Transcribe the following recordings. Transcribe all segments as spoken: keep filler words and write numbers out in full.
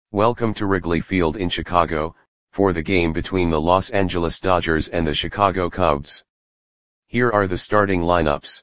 Welcome to Wrigley Field in Chicago, for the game between the Los Angeles Dodgers and the Chicago Cubs. Here are the starting lineups.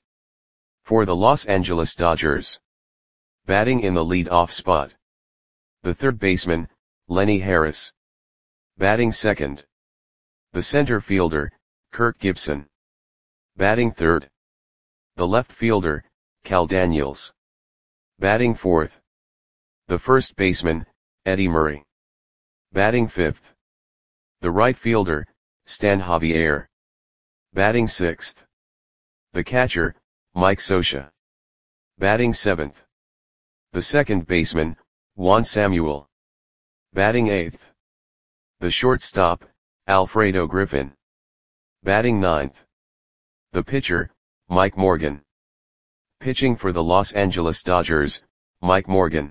For the Los Angeles Dodgers. Batting in the lead-off spot. The third baseman, Lenny Harris. Batting second. The center fielder, Kirk Gibson. Batting third. The left fielder, Cal Daniels. Batting fourth. The first baseman, Eddie Murray. Batting fifth. The right fielder, Stan Javier. Batting sixth. The catcher, Mike Scioscia. Batting seventh. The second baseman, Juan Samuel. Batting eighth. The shortstop, Alfredo Griffin. Batting ninth. The pitcher, Mike Morgan. Pitching for the Los Angeles Dodgers, Mike Morgan.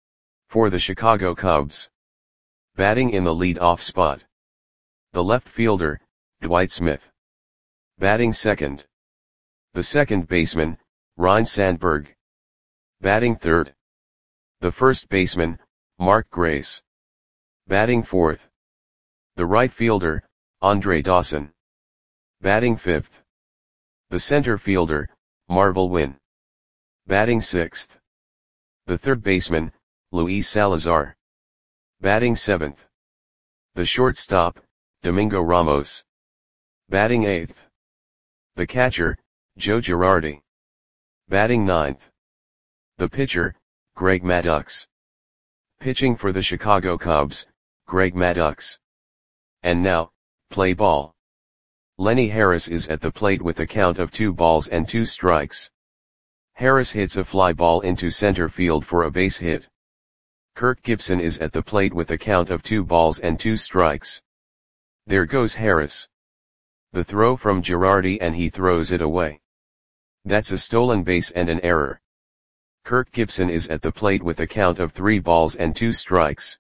For the Chicago Cubs. Batting in the lead-off spot. The left fielder, Dwight Smith. Batting second. The second baseman, Ryne Sandberg. Batting third. The first baseman, Mark Grace. Batting fourth. The right fielder, Andre Dawson. Batting fifth. The center fielder, Marvel Wynn. Batting sixth. The third baseman, Luis Salazar. Batting seventh. The shortstop, Domingo Ramos. Batting eighth. The catcher, Joe Girardi. Batting ninth. The pitcher, Greg Maddux. Pitching for the Chicago Cubs, Greg Maddux. And now, play ball. Lenny Harris is at the plate with a count of two balls and two strikes. Harris hits a fly ball into center field for a base hit. Kirk Gibson is at the plate with a count of two balls and two strikes. There goes Harris. The throw from Girardi and he throws it away. That's a stolen base and an error. Kirk Gibson is at the plate with a count of three balls and two strikes.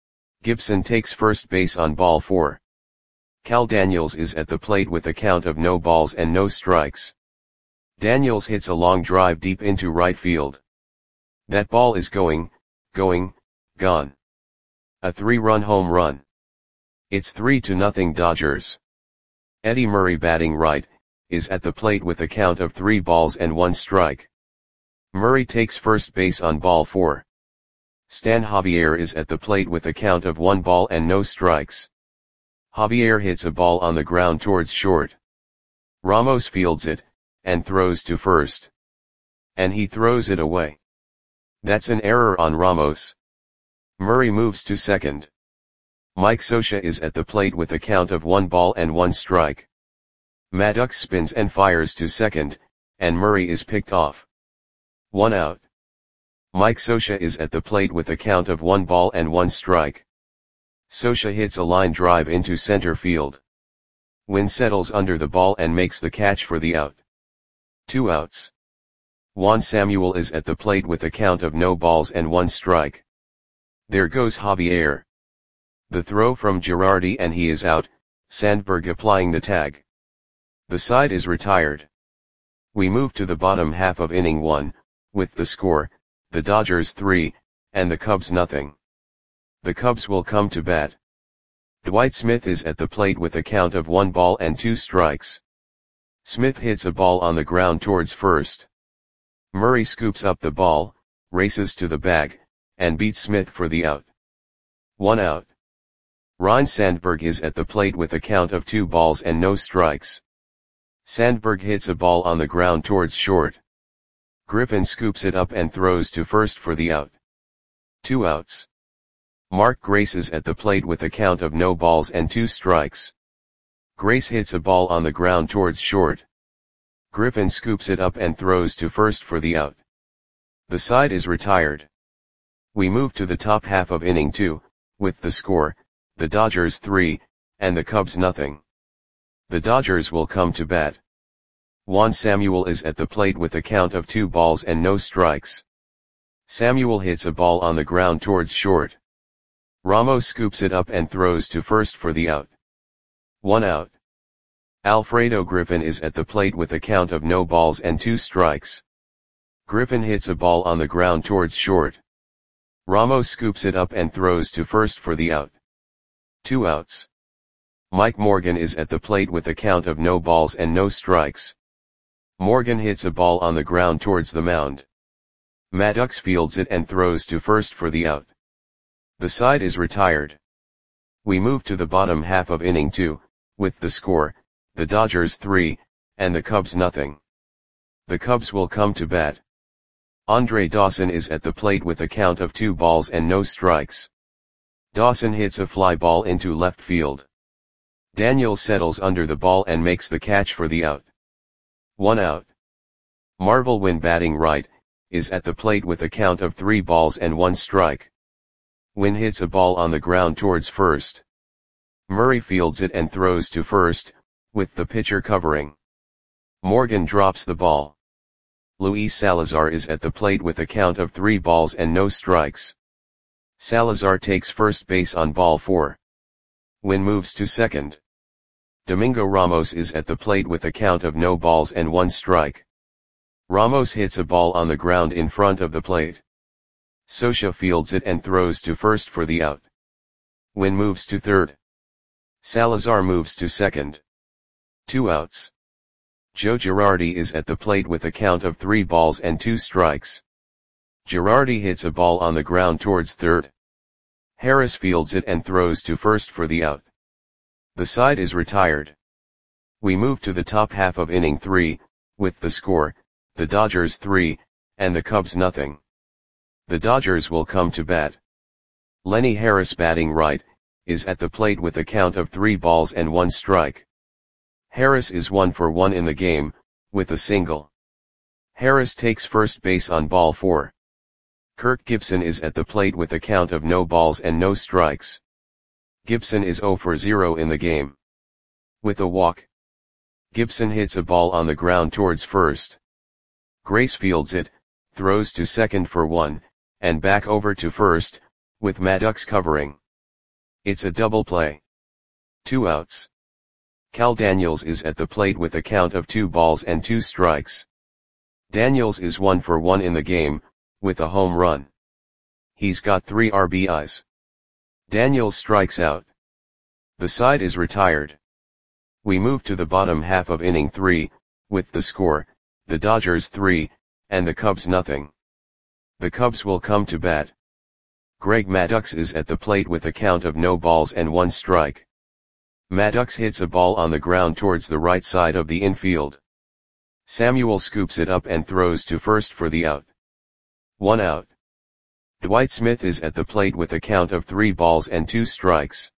Gibson takes first base on ball four. Cal Daniels is at the plate with a count of no balls and no strikes. Daniels hits a long drive deep into right field. That ball is going, going, gone. A three-run home run. It's three to nothing Dodgers. Eddie Murray batting right, is at the plate with a count of three balls and one strike. Murray takes first base on ball four. Stan Javier is at the plate with a count of one ball and no strikes. Javier hits a ball on the ground towards short. Ramos fields it, and throws to first. And he throws it away. That's an error on Ramos. Murray moves to second. Mike Scioscia is at the plate with a count of one ball and one strike. Maddux spins and fires to second, and Murray is picked off. One out. Mike Scioscia is at the plate with a count of one ball and one strike. Scioscia hits a line drive into center field. Wynn settles under the ball and makes the catch for the out. Two outs. Juan Samuel is at the plate with a count of no balls and one strike. There goes Javier. The throw from Girardi and he is out, Sandberg applying the tag. The side is retired. We move to the bottom half of inning one, with the score, the Dodgers three, and the Cubs nothing. The Cubs will come to bat. Dwight Smith is at the plate with a count of one ball and two strikes. Smith hits a ball on the ground towards first. Murray scoops up the ball, races to the bag, and beats Smith for the out. One out. Ryne Sandberg is at the plate with a count of two balls and no strikes. Sandberg hits a ball on the ground towards short. Griffin scoops it up and throws to first for the out. Two outs. Mark Grace is at the plate with a count of no balls and two strikes. Grace hits a ball on the ground towards short. Griffin scoops it up and throws to first for the out. The side is retired. We move to the top half of inning two, with the score, the Dodgers three, and the Cubs nothing. The Dodgers will come to bat. Juan Samuel is at the plate with a count of two balls and no strikes. Samuel hits a ball on the ground towards short. Ramos scoops it up and throws to first for the out. One out. Alfredo Griffin is at the plate with a count of no balls and two strikes. Griffin hits a ball on the ground towards short. Ramos scoops it up and throws to first for the out. Two outs. Mike Morgan is at the plate with a count of no balls and no strikes. Morgan hits a ball on the ground towards the mound. Maddox fields it and throws to first for the out. The side is retired. We move to the bottom half of inning two, with the score, the Dodgers three, and the Cubs nothing. The Cubs will come to bat. Andre Dawson is at the plate with a count of two balls and no strikes. Dawson hits a fly ball into left field. Daniels settles under the ball and makes the catch for the out. One out. Marvel Wynn, batting right, is at the plate with a count of three balls and one strike. Wynn hits a ball on the ground towards first. Murray fields it and throws to first, with the pitcher covering. Morgan drops the ball. Luis Salazar is at the plate with a count of three balls and no strikes. Salazar takes first base on ball four. Wynn moves to second. Domingo Ramos is at the plate with a count of no balls and one strike. Ramos hits a ball on the ground in front of the plate. Scioscia fields it and throws to first for the out. Wynn moves to third. Salazar moves to second. Two outs. Joe Girardi is at the plate with a count of three balls and two strikes. Girardi hits a ball on the ground towards third. Harris fields it and throws to first for the out. The side is retired. We move to the top half of inning three, with the score, the Dodgers three, and the Cubs nothing. The Dodgers will come to bat. Lenny Harris, batting right, is at the plate with a count of three balls and one strike. Harris is one for one in the game, with a single. Harris takes first base on ball four. Kirk Gibson is at the plate with a count of no balls and no strikes. Gibson is zero for zero in the game. With a walk. Gibson hits a ball on the ground towards first. Grace fields it, throws to second for one, and back over to first, with Maddox covering. It's a double play. Two outs. Cal Daniels is at the plate with a count of two balls and two strikes. Daniels is one for one in the game, with a home run. He's got three R B Is. Daniels strikes out. The side is retired. We move to the bottom half of inning three, with the score, the Dodgers three, and the Cubs nothing. The Cubs will come to bat. Greg Maddux is at the plate with a count of no balls and one strike. Maddux hits a ball on the ground towards the right side of the infield. Samuel scoops it up and throws to first for the out. One out. Dwight Smith is at the plate with a count of three balls and two strikes.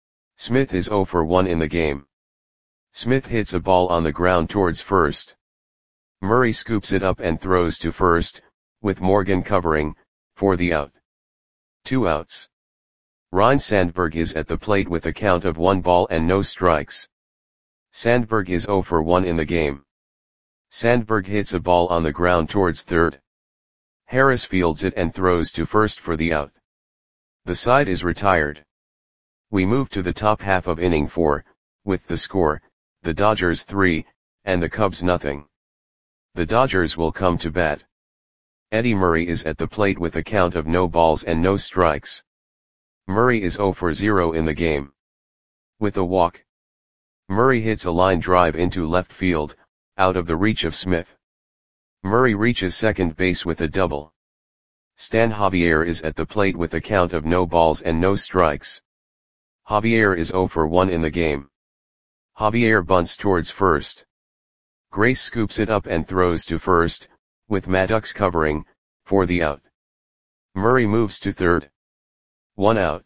Smith is zero for one in the game. Smith hits a ball on the ground towards first. Murray scoops it up and throws to first, with Morgan covering, for the out. Two outs. Ryne Sandberg is at the plate with a count of one ball and no strikes. Sandberg is zero for one in the game. Sandberg hits a ball on the ground towards third. Harris fields it and throws to first for the out. The side is retired. We move to the top half of inning four, with the score, the Dodgers three, and the Cubs nothing. The Dodgers will come to bat. Eddie Murray is at the plate with a count of no balls and no strikes. Murray is zero for zero in the game. With a walk. Murray hits a line drive into left field, out of the reach of Smith. Murray reaches second base with a double. Stan Javier is at the plate with a count of no balls and no strikes. Javier is zero for one in the game. Javier bunts towards first. Grace scoops it up and throws to first, with Maddux covering, for the out. Murray moves to third. One out.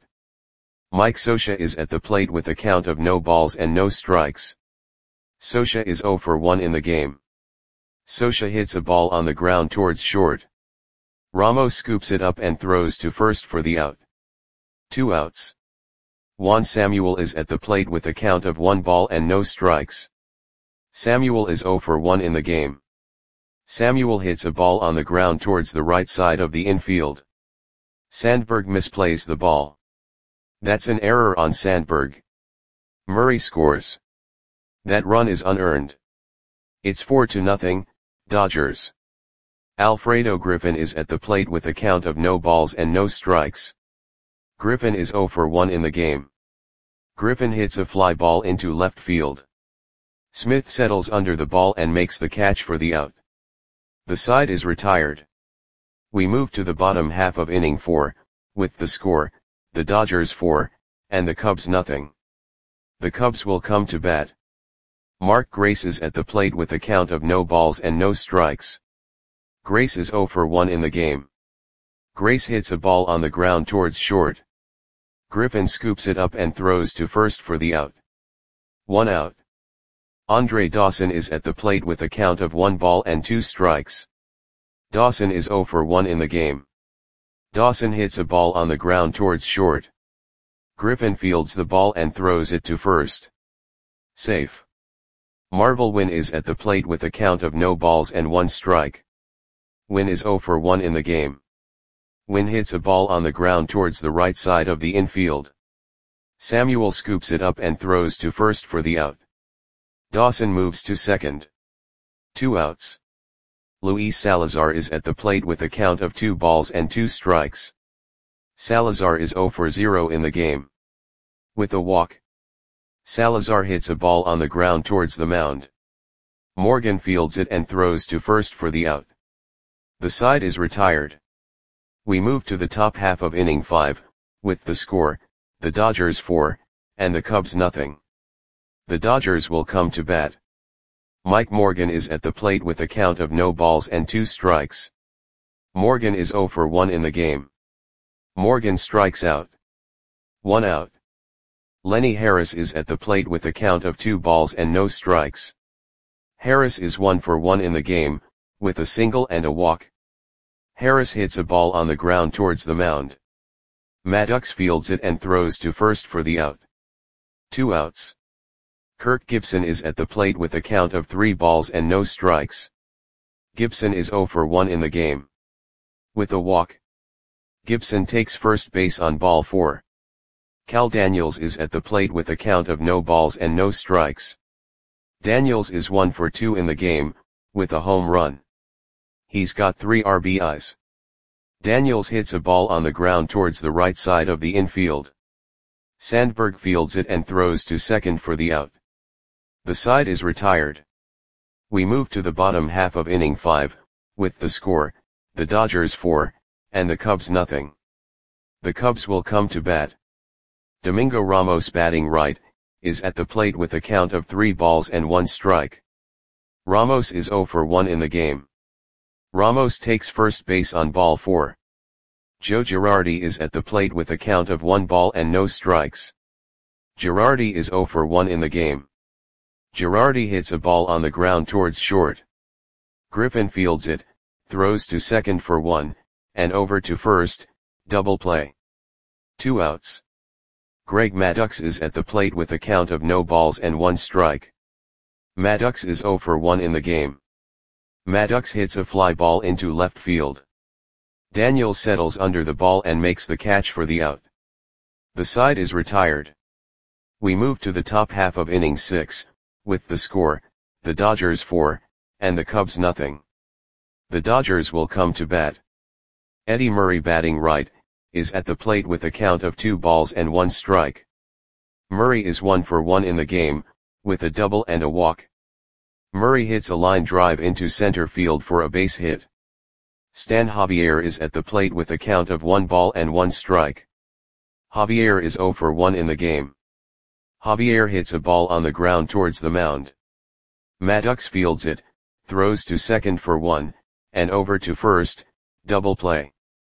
Mike Scioscia is at the plate with a count of no balls and no strikes. Scioscia is zero for one in the game. Scioscia hits a ball on the ground towards short. Ramos scoops it up and throws to first for the out. Two outs. Juan Samuel is at the plate with a count of one ball and no strikes. Samuel is zero for one in the game. Samuel hits a ball on the ground towards the right side of the infield. Sandberg misplays the ball. That's an error on Sandberg. Murray scores. That run is unearned. It's four to nothing, Dodgers. Alfredo Griffin is at the plate with a count of no balls and no strikes. Griffin is zero for one in the game. Griffin hits a fly ball into left field. Smith settles under the ball and makes the catch for the out. The side is retired. We move to the bottom half of inning four, with the score, the Dodgers four, and the Cubs nothing. The Cubs will come to bat. Mark Grace is at the plate with a count of no balls and no strikes. Grace is zero for one in the game. Grace hits a ball on the ground towards short. Griffin scoops it up and throws to first for the out. One out. Andre Dawson is at the plate with a count of one ball and two strikes. Dawson is zero for one in the game. Dawson hits a ball on the ground towards short. Griffin fields the ball and throws it to first. Safe. Marvel Wynn is at the plate with a count of no balls and one strike. Wynn is zero for one in the game. Wynn hits a ball on the ground towards the right side of the infield. Samuel scoops it up and throws to first for the out. Dawson moves to second. Two outs. Luis Salazar is at the plate with a count of two balls and two strikes. Salazar is zero for zero in the game. With a walk. Salazar hits a ball on the ground towards the mound. Morgan fields it and throws to first for the out. The side is retired. We move to the top half of inning five, with the score, the Dodgers four, and the Cubs nothing. The Dodgers will come to bat. Mike Morgan is at the plate with a count of no balls and two strikes. Morgan is zero for one in the game. Morgan strikes out. One out. Lenny Harris is at the plate with a count of two balls and no strikes. Harris is one for one in the game, with a single and a walk. Harris hits a ball on the ground towards the mound. Maddox fields it and throws to first for the out. Two outs. Kirk Gibson is at the plate with a count of three balls and no strikes. Gibson is zero for one in the game. With a walk. Gibson takes first base on ball four. Cal Daniels is at the plate with a count of no balls and no strikes. Daniels is one for two in the game, with a home run. He's got three R B Is. Daniels hits a ball on the ground towards the right side of the infield. Sandberg fields it and throws to second for the out. The side is retired. We move to the bottom half of inning five, with the score, the Dodgers four, and the Cubs nothing. The Cubs will come to bat. Domingo Ramos, batting right, is at the plate with a count of three balls and one strike. Ramos is zero for one in the game. Ramos takes first base on ball four. Joe Girardi is at the plate with a count of one ball and no strikes. Girardi is zero for one in the game. Girardi hits a ball on the ground towards short. Griffin fields it, throws to second for one, and over to first, double play. Two outs. Greg Maddux is at the plate with a count of no balls and one strike. Maddux is zero for one in the game. Maddux hits a fly ball into left field. Daniels settles under the ball and makes the catch for the out. The side is retired. We move to the top half of inning six, with the score, the Dodgers four, and the Cubs nothing. The Dodgers will come to bat. Eddie Murray, batting right, is at the plate with a count of two balls and one strike. Murray is one for one in the game, with a double and a walk. Murray hits a line drive into center field for a base hit. Stan Javier is at the plate with a count of one ball and one strike. Javier is zero for one in the game. Javier hits a ball on the ground towards the mound. Maddux fields it, throws to second for one, and over to first, double play.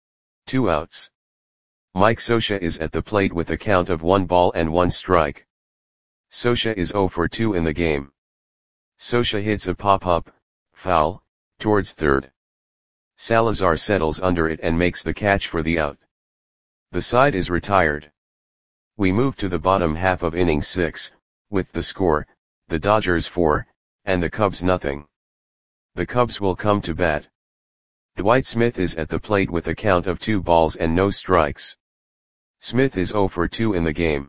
Two outs. Mike Scioscia is at the plate with a count of one ball and one strike. Scioscia is zero for two in the game. Scioscia hits a pop-up, foul, towards third. Salazar settles under it and makes the catch for the out. The side is retired. We move to the bottom half of inning six, with the score, the Dodgers four, and the Cubs nothing. The Cubs will come to bat. Dwight Smith is at the plate with a count of two balls and no strikes. Smith is zero for two in the game.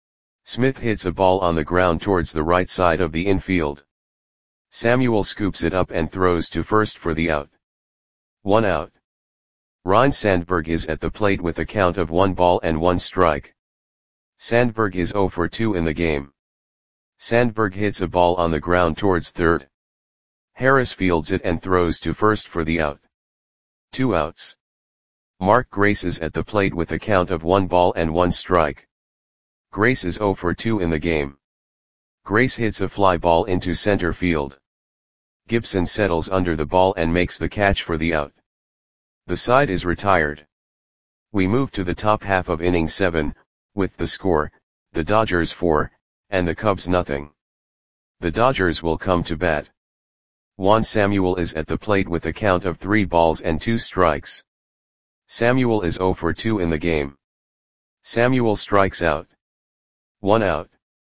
Smith hits a ball on the ground towards the right side of the infield. Samuel scoops it up and throws to first for the out. One out. Ryne Sandberg is at the plate with a count of one ball and one strike. Sandberg is zero for two in the game. Sandberg hits a ball on the ground towards third. Harris fields it and throws to first for the out. Two outs. Mark Grace is at the plate with a count of one ball and one strike. Grace is zero for two in the game. Grace hits a fly ball into center field. Gibson settles under the ball and makes the catch for the out. The side is retired. We move to the top half of inning seven, with the score, the Dodgers four, and the Cubs nothing. The Dodgers will come to bat. Juan Samuel is at the plate with a count of three balls and two strikes. Samuel is zero for two in the game. Samuel strikes out. One out.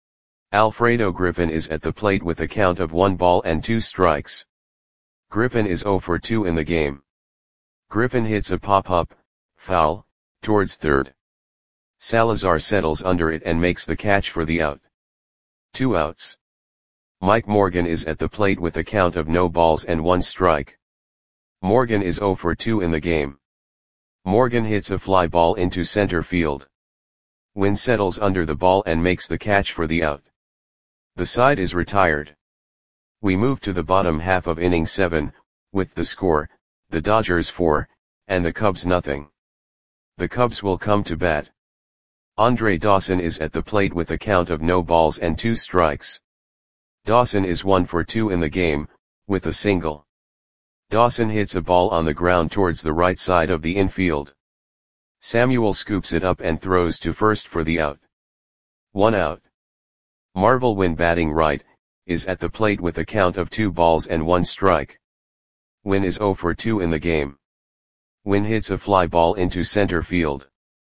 Alfredo Griffin is at the plate with a count of one ball and two strikes. Griffin is zero for two in the game. Griffin hits a pop-up, foul, towards third. Salazar settles under it and makes the catch for the out. Two outs. Mike Morgan is at the plate with a count of no balls and one strike. Morgan is zero for two in the game. Morgan hits a fly ball into center field. Wynn settles under the ball and makes the catch for the out. The side is retired. We move to the bottom half of inning seven, with the score, the Dodgers four, and the Cubs nothing. The Cubs will come to bat. Andre Dawson is at the plate with a count of no balls and two strikes. Dawson is one for two in the game, with a single. Dawson hits a ball on the ground towards the right side of the infield. Samuel scoops it up and throws to first for the out. One out. Marvel Wynn, batting right, is at the plate with a count of two balls and one strike. Wynn is zero for two in the game. Wynn hits a fly ball into center field.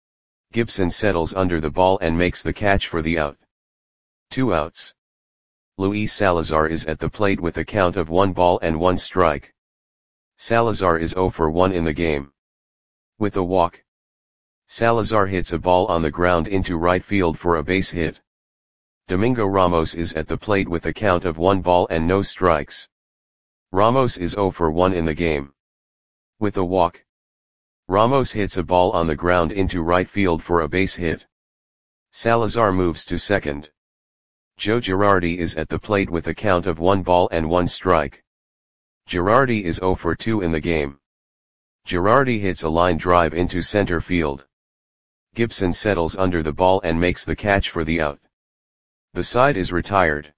Gibson settles under the ball and makes the catch for the out. Two outs. Luis Salazar is at the plate with a count of one ball and one strike. Salazar is zero for one in the game. With a walk. Salazar hits a ball on the ground into right field for a base hit. Domingo Ramos is at the plate with a count of one ball and no strikes. Ramos is zero for one in the game. With a walk. Ramos hits a ball on the ground into right field for a base hit. Salazar moves to second. Joe Girardi is at the plate with a count of one ball and one strike. Girardi is zero for two in the game. Girardi hits a line drive into center field. Gibson settles under the ball and makes the catch for the out. The side is retired.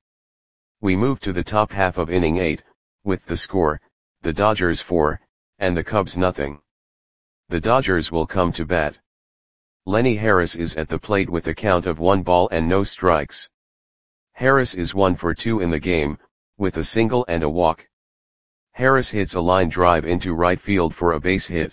We move to the top half of inning eight, with the score, the Dodgers four, and the Cubs nothing. The Dodgers will come to bat. Lenny Harris is at the plate with a count of one ball and no strikes. Harris is one for two in the game, with a single and a walk. Harris hits a line drive into right field for a base hit.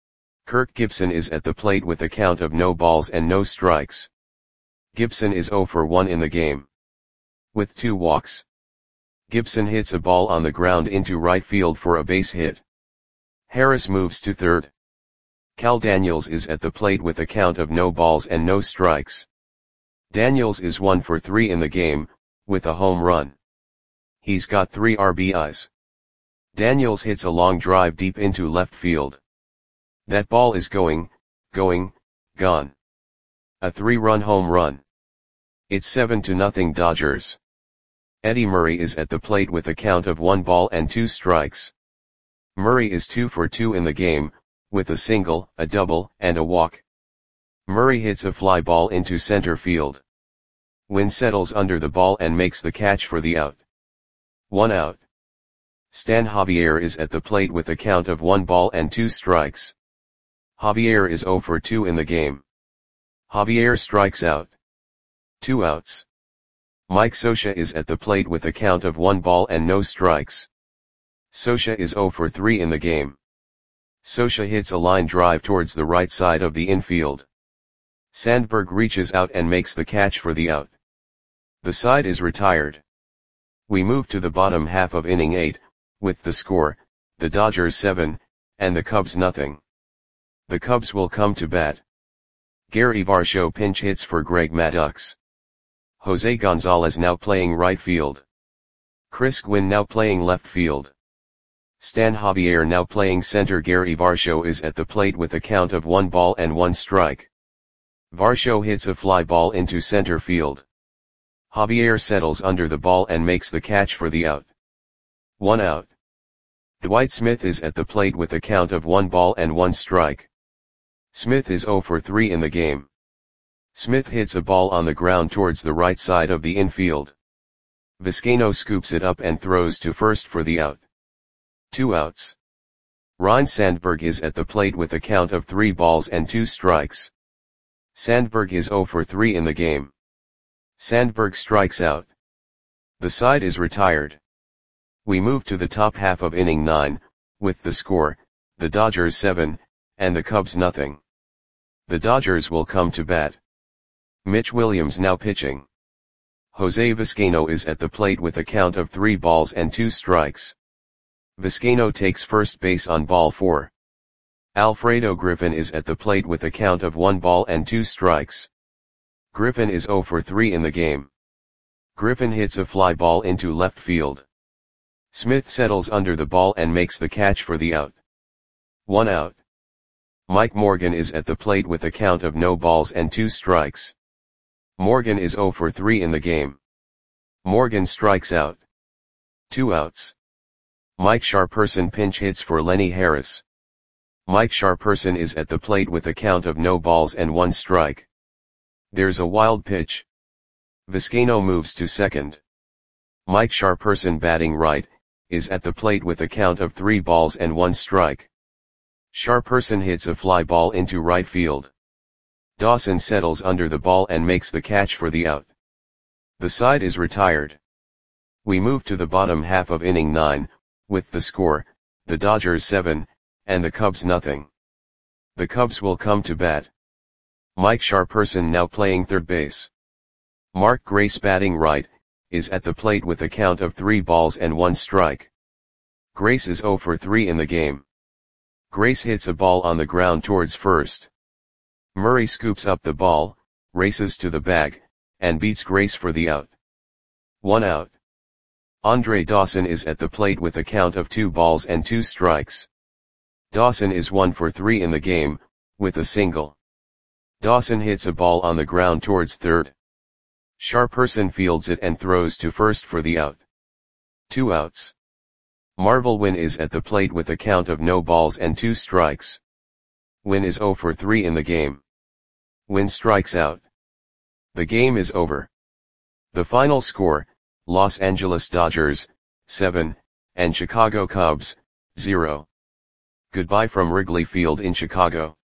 Kirk Gibson is at the plate with a count of no balls and no strikes. Gibson is zero for one in the game. With two walks. Gibson hits a ball on the ground into right field for a base hit. Harris moves to third. Cal Daniels is at the plate with a count of no balls and no strikes. Daniels is one for three in the game, with a home run. He's got three R B Is. Daniels hits a long drive deep into left field. That ball is going, going, gone. A three-run home run. It's seven to nothing Dodgers. Eddie Murray is at the plate with a count of one ball and two strikes. Murray is two for two in the game, with a single, a double, and a walk. Murray hits a fly ball into center field. Wynn settles under the ball and makes the catch for the out. One out. Stan Javier is at the plate with a count of one ball and two strikes. Javier is zero for two in the game. Javier strikes out. Two outs. Mike Scioscia is at the plate with a count of one ball and no strikes. Scioscia is zero for three in the game. Scioscia hits a line drive towards the right side of the infield. Sandberg reaches out and makes the catch for the out. The side is retired. We move to the bottom half of inning eight, with the score, the Dodgers seven, and the Cubs nothing. The Cubs will come to bat. Gary Varsho pinch hits for Greg Maddux. Jose Gonzalez now playing right field. Chris Gwynn now playing left field. Stan Javier now playing center. Gary Varsho is at the plate with a count of one ball and one strike. Varsho hits a fly ball into center field. Javier settles under the ball and makes the catch for the out. One out. Dwight Smith is at the plate with a count of one ball and one strike. Smith is zero for three in the game. Smith hits a ball on the ground towards the right side of the infield. Vizcaino scoops it up and throws to first for the out. Two outs. Ryne Sandberg is at the plate with a count of three balls and two strikes. Sandberg is zero for three in the game. Sandberg strikes out. The side is retired. We move to the top half of inning nine, with the score, the Dodgers seven, and the Cubs nothing. The Dodgers will come to bat. Mitch Williams now pitching. Jose Vizcaino is at the plate with a count of three balls and two strikes. Vizcaino takes first base on ball four. Alfredo Griffin is at the plate with a count of one ball and two strikes. Griffin is zero for three in the game. Griffin hits a fly ball into left field. Smith settles under the ball and makes the catch for the out. One out. Mike Morgan is at the plate with a count of no balls and two strikes. Morgan is zero for three in the game. Morgan strikes out. Two outs. Mike Sharperson pinch hits for Lenny Harris. Mike Sharperson is at the plate with a count of no balls and one strike. There's a wild pitch. Vizcaino moves to second. Mike Sharperson batting right, is at the plate with a count of three balls and one strike. Sharperson hits a fly ball into right field. Dawson settles under the ball and makes the catch for the out. The side is retired. We move to the bottom half of inning nine, with the score, the Dodgers seven, and the Cubs nothing. The Cubs will come to bat. Mike Sharperson now playing third base. Mark Grace batting right, is at the plate with a count of three balls and one strike. Grace is zero for three in the game. Grace hits a ball on the ground towards first. Murray scoops up the ball, races to the bag, and beats Grace for the out. One out. Andre Dawson is at the plate with a count of two balls and two strikes. Dawson is one for three in the game, with a single. Dawson hits a ball on the ground towards third. Sharperson fields it and throws to first for the out. Two outs. Marvel Wynn is at the plate with a count of no balls and two strikes. Wynn is zero for three in the game. Wynn strikes out. The game is over. The final score, Los Angeles Dodgers, seven, and Chicago Cubs, zero. Goodbye from Wrigley Field in Chicago.